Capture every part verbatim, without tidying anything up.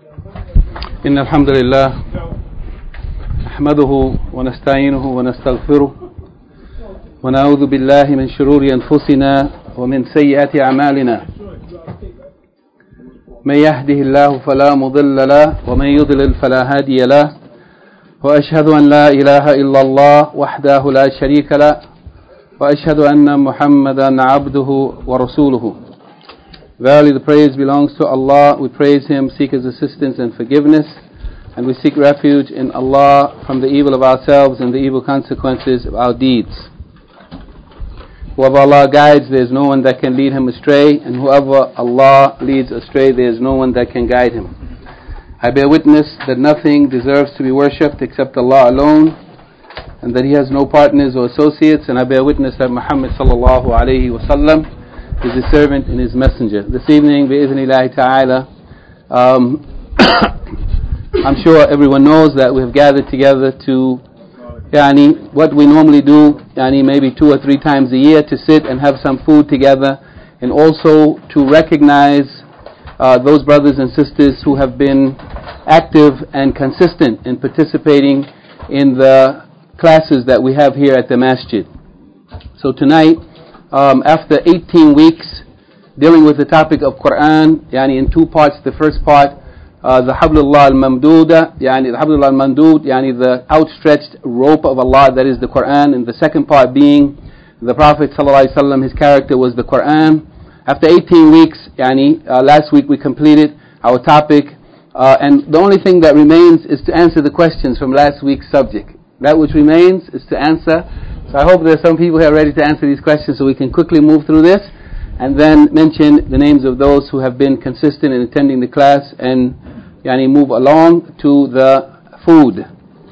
إن الحمد لله نحمده ونستعينه ونستغفره ونعوذ بالله من شرور أنفسنا ومن سيئات أعمالنا من يهده الله فلا مضل له ومن يضلل فلا هادي له وأشهد أن لا إله إلا الله وحده لا شريك له وأشهد أن محمدا عبده ورسوله. Verily the praise belongs to Allah. We praise Him, seek His assistance and forgiveness, and we seek refuge in Allah from the evil of ourselves and the evil consequences of our deeds. Whoever Allah guides, there is no one that can lead him astray, and whoever Allah leads astray, there is no one that can guide him. I bear witness that nothing deserves to be worshipped except Allah alone, and that He has no partners or associates, and I bear witness that Muhammad sallallahu alayhi wa sallam is His servant and His messenger. This evening, bi'idhnillahi ta'ala, um, I'm sure everyone knows that we have gathered together to Yani, what we normally do, yani, maybe two or three times a year, to sit and have some food together, and also to recognize uh, those brothers and sisters who have been active and consistent in participating in the classes that we have here at the masjid. So tonight, um, after eighteen weeks dealing with the topic of Quran, yani in two parts, the first part, Uh, the Hablullah al-Mamduda, yani the Hablullah al-Mamdud, yani the outstretched rope of Allah, that is the Quran, and the second part being the Prophet sallallahu alaihi wasallam, his character was the Quran. After eighteen weeks, yani uh, last week we completed our topic, uh, and the only thing that remains is to answer the questions from last week's subject. That which remains is to answer. So I hope there are some people here ready to answer these questions, so we can quickly move through this and then mention the names of those who have been consistent in attending the class, and yani move along to the food.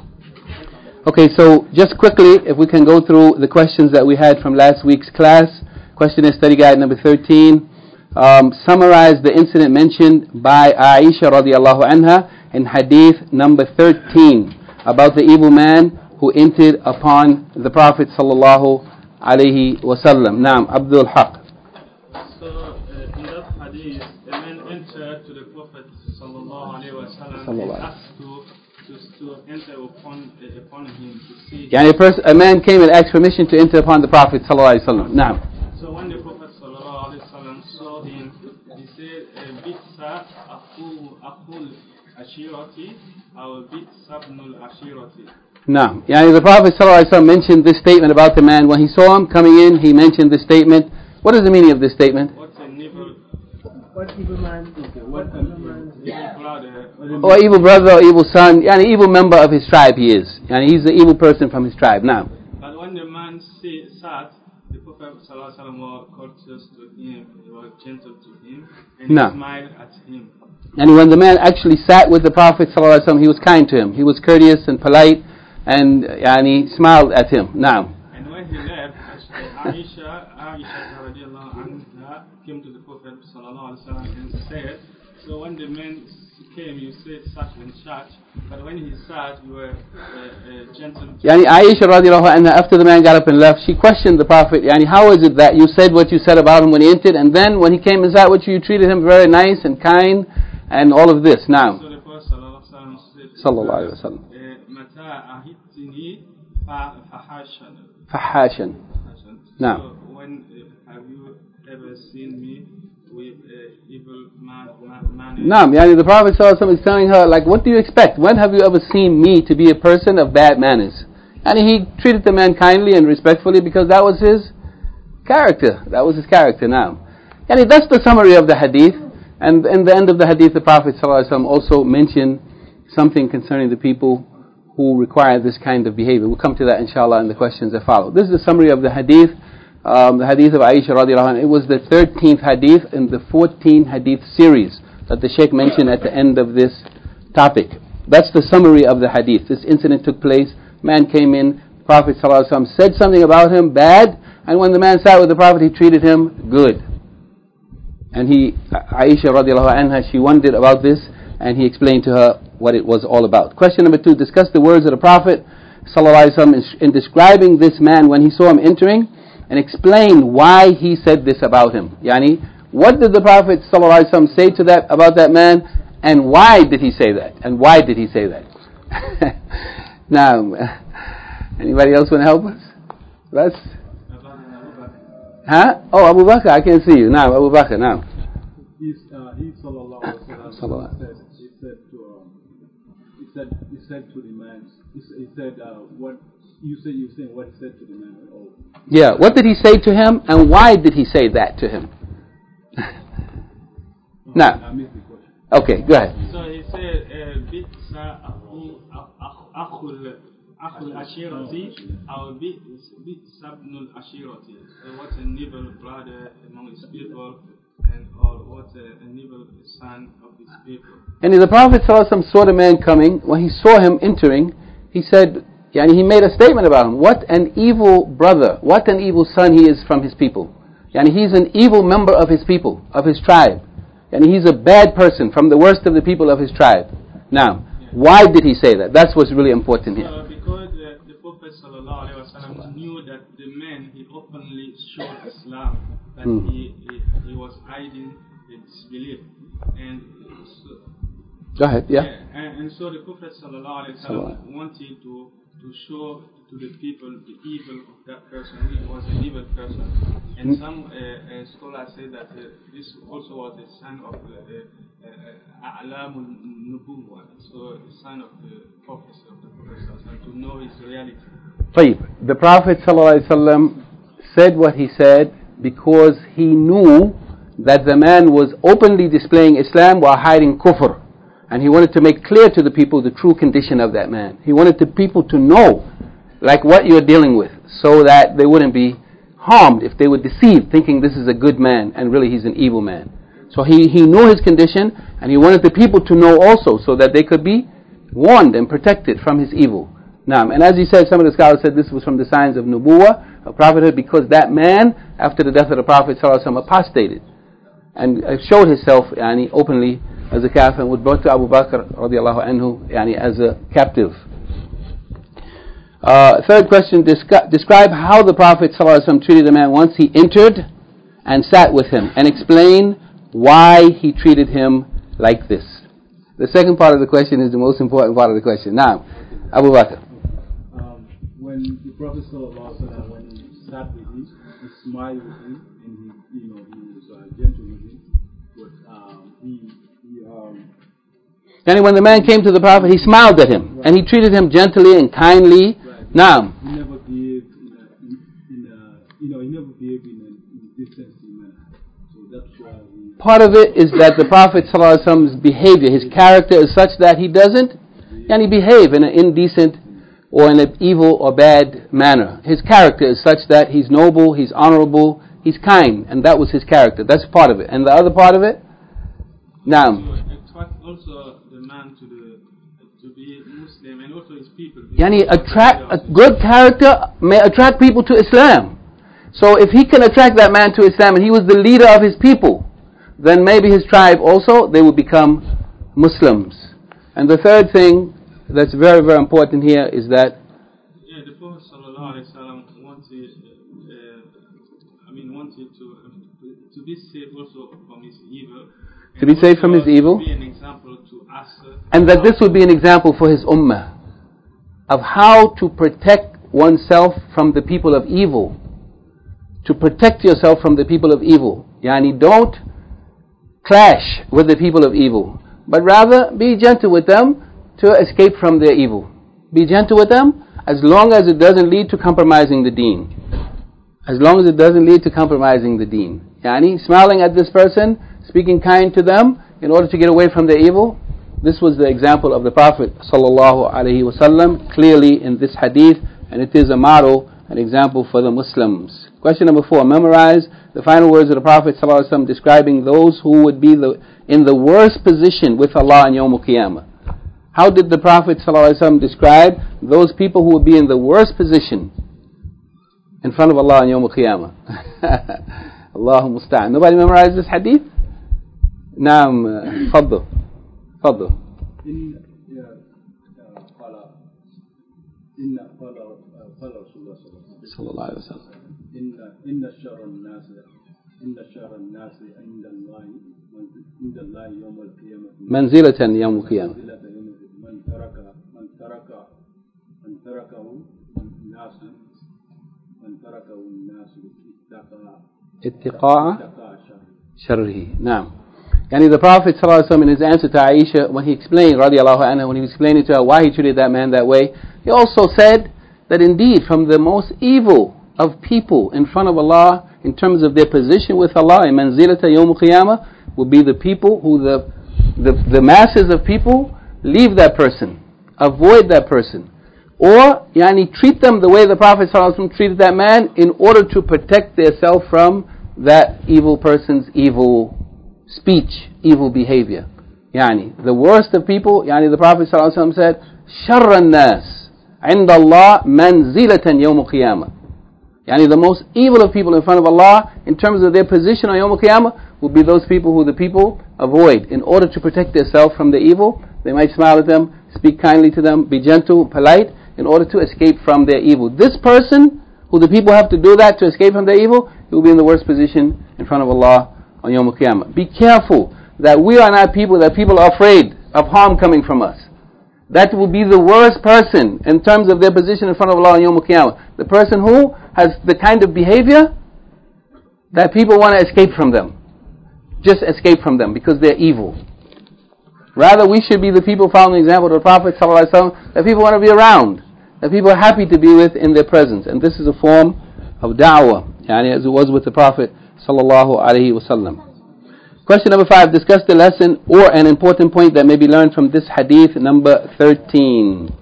Okay, so just quickly, if we can go through the questions that we had from last week's class. Question is study guide number thirteen. Um, summarize the incident mentioned by Aisha radiallahu anha in hadith number thirteen about the evil man who entered upon the Prophet sallallahu alaihi wasallam. Naam, Abdul Haq. So uh, in that hadith, a man entered to the Prophet sallallahu alaihi wasallam and asked to, to, to enter upon, uh, upon him to see him. Yani a, person, a man came and asked permission to enter upon the Prophet sallallahu alaihi wasallam. Naam. So when the Prophet sallallahu alaihi wasallam saw him, he said, "Bitsa akhul ashirati, or bitsa ibnul ashirati." Naam. Yani the Prophet sallallahu alaihi wasallam mentioned this statement about the man. When he saw him coming in, he mentioned this statement. What is the meaning of this statement? What's an evil, what evil man? What evil man? Evil brother. Or evil brother or evil son. Yani evil member of his tribe he is. Yani he's the evil person from his tribe. Now. But when the man see, sat, the Prophet sallallahu alaihi wasallam was courteous to him, he was gentle to him, and no. he smiled at him. And when the man actually sat with the Prophet sallallahu alaihi wasallam, he was kind to him. He was courteous and polite, and yani smiled at him. Now. And when he left, Aisha, Aisha radiallahu anha came to the Prophet sallallahu alaihi wasallam and said, so when the man came, you said such and such, but when he sat, you were uh, uh, gentle. Yani Aisha radiallahu anha, after the man got up and left, she questioned the Prophet, yani how is it that you said what you said about him when he entered, and then when he came and sat with you, you treated him very nice and kind, and all of this. Now, so the Prophet sallallahu alaihi wasallam said, sallallahu alaihi wasallam, Mata ahitini fahashan. Fahashan. Now. So when uh, have you ever seen me with uh, evil man, man, man Naam, yani the Prophet ﷺ is telling her, like, what do you expect? When have you ever seen me to be a person of bad manners? And he treated the man kindly and respectfully because that was his character. That was his character. Now, yani that's the summary of the hadith. And in the end of the hadith, the Prophet ﷺ also mentioned something concerning the people who require this kind of behavior. We'll come to that inshallah in the questions that follow. This is the summary of the hadith. Um, the hadith of Aisha radiallahu anha. It was the thirteenth hadith in the fourteen hadith series that the Shaykh mentioned at the end of this topic. That's the summary of the hadith. This incident took place. Man came in. Prophet sallallahu alaihi wasallam said something about him bad, and when the man sat with the Prophet, he treated him good. And he, Aisha radiallahu anha, she wondered about this, and he explained to her what it was all about. Question number two: discuss the words of the Prophet sallallahu alaihi wasallam in describing this man when he saw him entering, and explain why he said this about him. Yani, what did the Prophet ﷺ say to that about that man, And why did he say that? And why did he say that? Now, anybody else want to help us? Russ? Huh? Oh, Abu Bakr, I can't see you. Now, Abu Bakr, now. He's, uh, he sallallahu alaihi wasallam said, he said to, um, he said, he said to the man, he, he said, uh, what, you said, you saying what he said to the man. Oh. Yeah, what did he say to him, and why did he say that to him? Oh, now. I missed the question. Okay, go ahead. So he said, Bitsa Akhul Akhul Ashirati, or Bitsa Ibnul Ashirati. What an evil brother among his people, and or what an evil son of his people. And the Prophet ﷺ saw the man coming. When he saw him entering, he said, yani he made a statement about him. What an evil brother, what an evil son he is from his people. Yani he's an evil member of his people, of his tribe. And he's a bad person from the worst of the people of his tribe. Now, yeah. Why did he say that? That's what's really important here. Uh, because uh, the Prophet ﷺ knew that the man, he openly showed Islam, that hmm. he, he he was hiding his belief. And so, Go ahead, yeah. yeah and, and so the Prophet ﷺ wanted to, to show to the people the evil of that person. He was an evil person. And some uh, uh, scholars say that uh, this also was a sign of the A'lamul Nubuwwah, so a sign of the prophecy of the Prophet to know his reality. طيب. The Prophet ﷺ said what he said because he knew that the man was openly displaying Islam while hiding kufr. And he wanted to make clear to the people the true condition of that man. He wanted the people to know like what you're dealing with, so that they wouldn't be harmed if they were deceived thinking this is a good man and really he's an evil man. So he, he knew his condition, and he wanted the people to know also, so that they could be warned and protected from his evil. Now, and as he said, some of the scholars said this was from the signs of nubuwwah, of prophethood, because that man, after the death of the Prophet ﷺ, apostated and showed himself yani, openly as a kafir, and was brought to Abu Bakr radiallahu anhu yani, as a captive. Uh, third question, descri- describe how the Prophet ﷺ treated a man once he entered and sat with him, and explain why he treated him like this. The second part of the question is the most important part of the question. Now, Abu Bakr. Um, when the Prophet ﷺ, when he sat with him, he smiled with him, and he, you know, he was uh, gentle with him, but um, he, he um, and when the man came to the Prophet, he smiled at him, right. And he treated him gently and kindly. Right. Now, he never behaved in a, in, in a, you know, he never behaved in a distant manner. So that's why he, part of it is that the Prophet ﷺ's behavior, his character is such that he doesn't and he behave in an indecent or in an evil or bad manner. His character is such that he's noble, he's honorable, he's kind, and that was his character. That's part of it. And the other part of it, now, also the man to the to be Muslim and also his people. Yani attract a good character may attract people to Islam. So if he can attract that man to Islam and he was the leader of his people, then maybe his tribe also, they will become Muslims. And the third thing that's very, very important here is that yeah, the Prophet ﷺ wanted, uh, I mean, wanted to uh, to be safe also from his evil. To be safe from his evil. To be an example to us. Uh, and that this would be an example for his ummah of how to protect oneself from the people of evil. To protect yourself from the people of evil. Yani don't clash with the people of evil, but rather be gentle with them to escape from their evil. Be gentle with them as long as it doesn't lead to compromising the deen. As long as it doesn't lead to compromising the deen. Yani smiling at this person, speaking kind to them in order to get away from their evil. This was the example of the Prophet sallallahu alaihi wasallam clearly in this hadith, and it is a model, an example for the Muslims. Question number four. Memorize the final words of the Prophet ﷺ describing those who would be the, in the worst position with Allah on Yawm al-Qiyamah. How did the Prophet ﷺ describe those people who would be in the worst position in front of Allah on Yawm al-Qiyamah? Allahu musta'an. Nobody memorized this hadith? Naam, faddu. Faddu. Sallallahu alayhi wa sallam. إن إن شر الناس إن شر الناس عند الله عند الله يوم القيامة منزلة يوم القيامة. من ترك من ترك من تركه الناس من تركه الناس اتقاء اتقاء شره. نعم. Yani the Prophet ﷺ in his answer to Aisha, when he explained, radiallahu anha, when he was explaining to her why he treated that man that way, he also said that indeed from the most evil of people in front of Allah, in terms of their position with Allah, in manzilata yawm qiyamah, will be the people who the, the the masses of people leave that person, avoid that person, or yani treat them the way the Prophet ﷺ treated that man in order to protect themselves from that evil person's evil speech, evil behavior. Yani, the worst of people, yani the Prophet ﷺ said, شَرَّ النَّاسِ عِنْدَ اللَّهِ مَنْزِلَةً يَوْمُ الْقِيَامَةِ. Yani, the most evil of people in front of Allah, in terms of their position on Yawm al-Qiyamah, will be those people who the people avoid. In order to protect themselves from the evil, they might smile at them, speak kindly to them, be gentle, polite, in order to escape from their evil. This person, who the people have to do that to escape from their evil, he will be in the worst position in front of Allah on Yawm al-Qiyamah. Be careful that we are not people that people are afraid of harm coming from us. That will be the worst person in terms of their position in front of Allah on Yawm al-Qiyamah. The person who has the kind of behavior that people want to escape from them. Just escape from them because they're evil. Rather, we should be the people following the example of the Prophet ﷺ, that people want to be around, that people are happy to be with in their presence. And this is a form of da'wah, yani as it was with the Prophet sallallahu alaihi wasallam. Question number five, discuss the lesson or an important point that may be learned from this hadith number thirteen.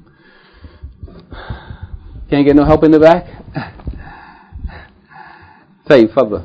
Can't get no help in the back? Say, Fadla.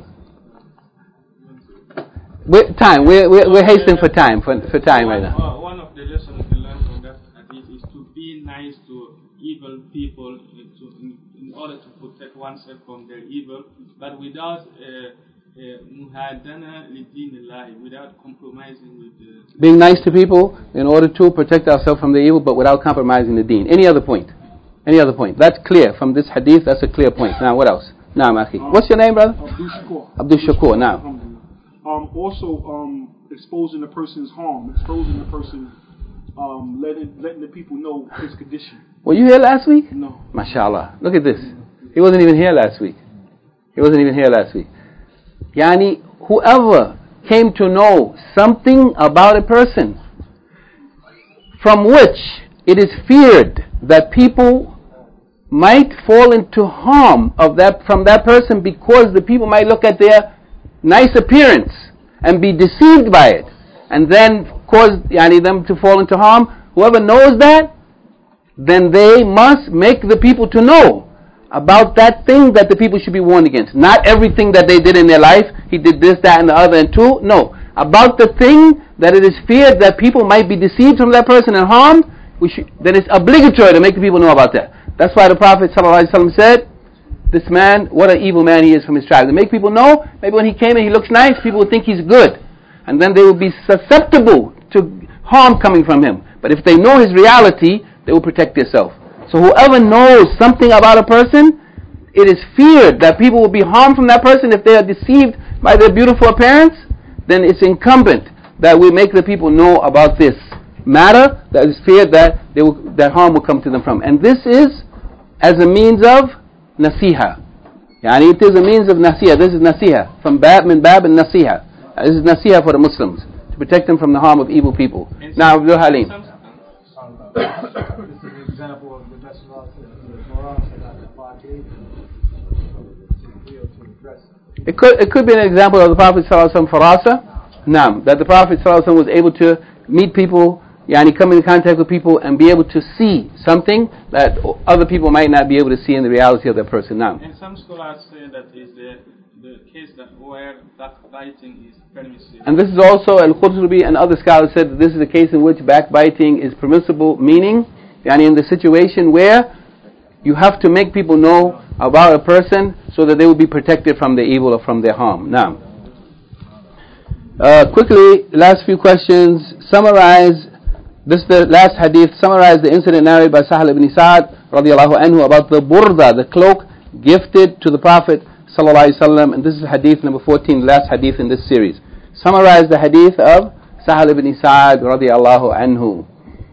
We're, time, we're, we're, we're hastening for time, for, for time right now. Uh, one of the lessons we learn from that hadith is to be nice to evil people uh, to, in, in order to protect oneself from their evil, but without uh, muhadana lidinillahi, without compromising with the... Being nice to people in order to protect ourselves from the evil, but without compromising the deen. Any other point? Any other point? That's clear from this hadith. That's a clear point. Now, what else? Naam, akhi. What's your name, brother? Abdul Shakur. Abdul Shakur. Now. Um, also, um, exposing the person's harm, exposing the person, um, letting letting the people know his condition. Were you here last week? No. MashaAllah. Look at this. He wasn't even here last week. He wasn't even here last week. Yani, whoever came to know something about a person from which it is feared that people might fall into harm of that from that person because the people might look at their nice appearance and be deceived by it and then cause yani, them to fall into harm, whoever knows that, then they must make the people to know about that thing that the people should be warned against. Not everything that they did in their life, he did this, that and the other and two, no. About the thing that it is feared that people might be deceived from that person and harmed, we should, then it's obligatory to make the people know about that. That's why the Prophet ﷺ said, this man, what an evil man he is from his tribe. To make people know, maybe when he came and he looks nice, people will think he's good. And then they will be susceptible to harm coming from him. But if they know his reality, they will protect themselves. So whoever knows something about a person, it is feared that people will be harmed from that person if they are deceived by their beautiful appearance, then it's incumbent that we make the people know about this matter that is feared that they will, that harm will come to them from. And this is as a means of nasiha. Yani it is a means of nasiha. This is nasiha. From bab, min bab and nasiha. This is nasiha for the Muslims. To protect them from the harm of evil people. And now, Abdul Halim. This is an example of the best law to the Torah that the five days to address. It could, it could be an example of the Prophet ﷺ farasa. Naam. That the Prophet ﷺ was able to meet people, yani come in contact with people and be able to see something that other people might not be able to see in the reality of that person. Now, and some scholars say that is the, the case that where backbiting is permissible. And this is also Al-Qurtubi and other scholars said that this is a case in which backbiting is permissible, meaning, yani in the situation where you have to make people know about a person so that they will be protected from their evil or from their harm. Now, uh, quickly, last few questions. Summarize. This is the last hadith. Summarize the incident narrated by Sahal ibn Sa'ad radiallahu anhu about the burda, the cloak gifted to the Prophet sallallahu alaihi wasallam. And this is hadith number fourteen, the last hadith in this series. summarize the hadith of Sahal ibn Sa'ad radiyallahu anhu.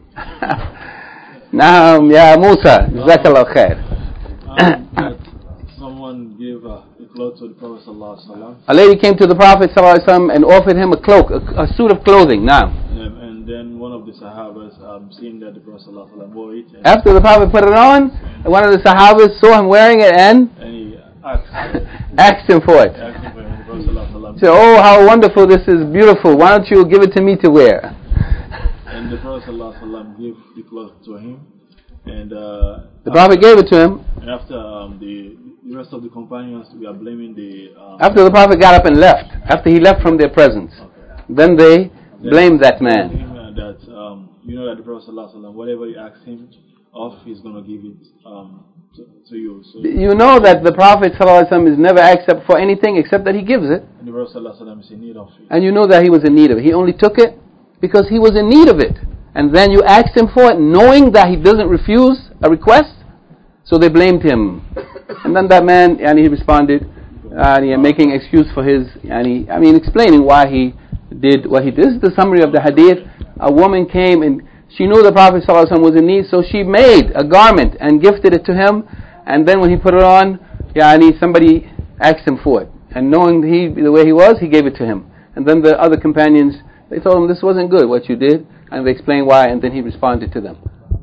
Naam ya Musa, jazakallah khair. Um, that someone gave uh, a cloth to the Prophet sallallahu alaihi wasallam. A lady came to the Prophet sallallahu alaihi wasallam and offered him a cloak, a, a suit of clothing. Naam. Um, and then one of the Sahabas, um, seeing that the Prophet sallallahu alaihi wasallam wore it, and, After the Prophet put it on, one of the Sahabas saw him wearing it and and he asked, asked him for it. asked him for him, the Prophet sallallahu alaihi wasallam. He said, "Oh, how wonderful, this is beautiful. Why don't you give it to me to wear?" And the Prophet sallallahu alaihi wasallam gave the cloth to him. And uh, The Prophet gave it to him. And after um, the, the rest of the companions, we are blaming the. Um, After the Prophet got up and left, after he left from their presence, okay. then they Then blamed that told man. him, uh, that um, you know that the Prophet sallallahu alaihi wasallam, whatever you ask him of, he's going to give it um, to, to you. So You know that the Prophet ﷺ is never asked for anything except that he gives it. and the Prophet sallallahu alaihi wasallam is in need of it. And you know that he was in need of it. He only took it because he was in need of it. And then you asked him for it knowing that he doesn't refuse a request. So they blamed him. And then that man, and he responded, and he making excuse for his, and he, I mean, explaining why he did what he did. This is the summary of the hadith. A woman came and she knew the Prophet ﷺ was in need, so she made a garment and gifted it to him. And then when he put it on, yani, somebody asked him for it. And knowing he the way he was, he gave it to him. And then the other companions, they told him, this wasn't good what you did. And they explained why, and then he responded to them.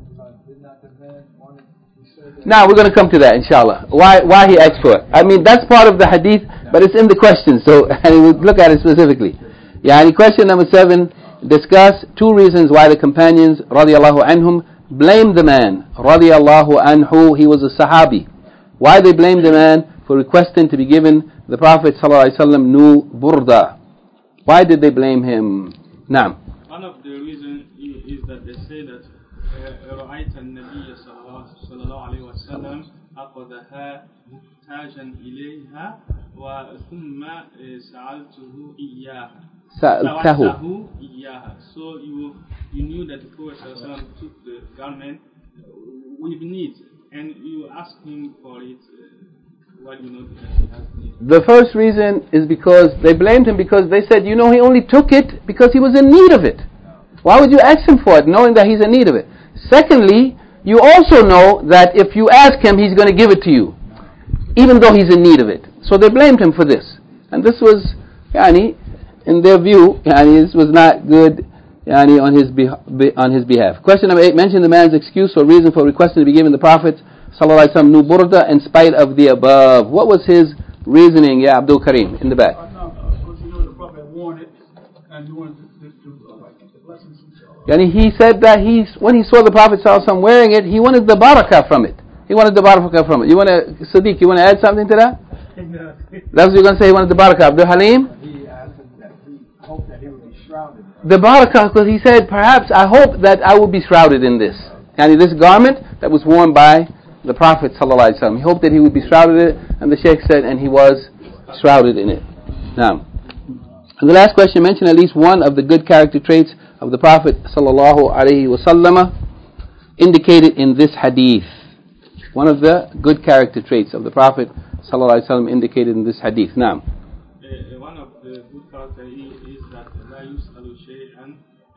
Now we're going to come to that, inshallah. Why why he asked for it. I mean, that's part of the hadith, but it's in the question, so and we'll look at it specifically. Yani, question number seven, discuss two reasons why the companions, radiallahu anhum, blamed the man, radiallahu anhu, he was a sahabi. Why they blamed the man for requesting to be given the Prophet sallallahu alaihi wasallam new burda. Why did they blame him? Naam. One of the reasons is that they say that رأيت النبي صلى الله عليه وسلم أخذها محتاجا إليها وثم سألته إياها. سألته إياها. So you you knew that the Prophet صلى الله عليه وسلم took the garment with need, and you asked him for it. Why do you know that he has need? The first reason is because they blamed him because they said, you know, he only took it because he was in need of it. Why would you ask him for it knowing that he's in need of it? Secondly, you also know that if you ask him, he's going to give it to you, even though he's in need of it. So they blamed him for this. And this was, yani, in their view, yani, this was not good yani, on his beha- on his behalf. Question number eight, mention the man's excuse or reason for requesting to be given the Prophet sallallahu alaihi wasallam new burda in spite of the above. What was his reasoning, Ya Abdul Karim, in the back? Uh, no, because you know the Prophet wanted it, and you wanted to, to, to uh, like, the blessings. Yani he said that he, when he saw the Prophet sallallahu alaihi wasallam wearing it, he wanted the barakah from it. He wanted the barakah from it. You want to, Sadiq, you want to add something to that? That's what you're going to say, he wanted the barakah. Abdul Halim? He asked him that he hoped that he would be shrouded. The barakah, because he said, perhaps I hope that I will be shrouded in this. Yani this garment that was worn by the Prophet sallallahu alaihi wasallam. He hoped that he would be shrouded in it, and the Shaykh said, and he was shrouded in it. Now, and the last question, mention at least one of the good character traits of the Prophet sallallahu alaihi wasallam indicated in this hadith. One of the good character traits of the Prophet sallallahu alaihi wasallam indicated in this hadith. Now, Uh, one of the good characters is that لا يسأل شيئا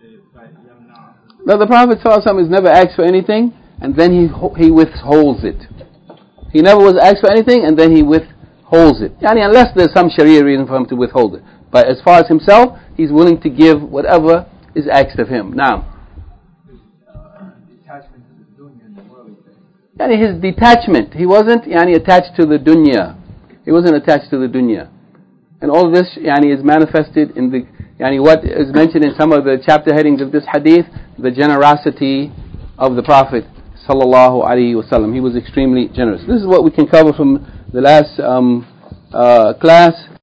فيمنعه. now the Prophet sallallahu alaihi wasallam is never asked for anything and then he he withholds it. He never was asked for anything and then he withholds it. Yani unless there's some Sharia reason for him to withhold it. But as far as himself, he's willing to give whatever is asked of him. Now, Detachment to the dunya and the worldly things. yani his detachment, he wasn't yani attached to the dunya. He wasn't attached to the dunya. And all of this yani is manifested in the yani what is mentioned in some of the chapter headings of this hadith, the generosity of the Prophet sallallahu alaihi wasallam. He was extremely generous. This is what we can cover from the last um, uh, class.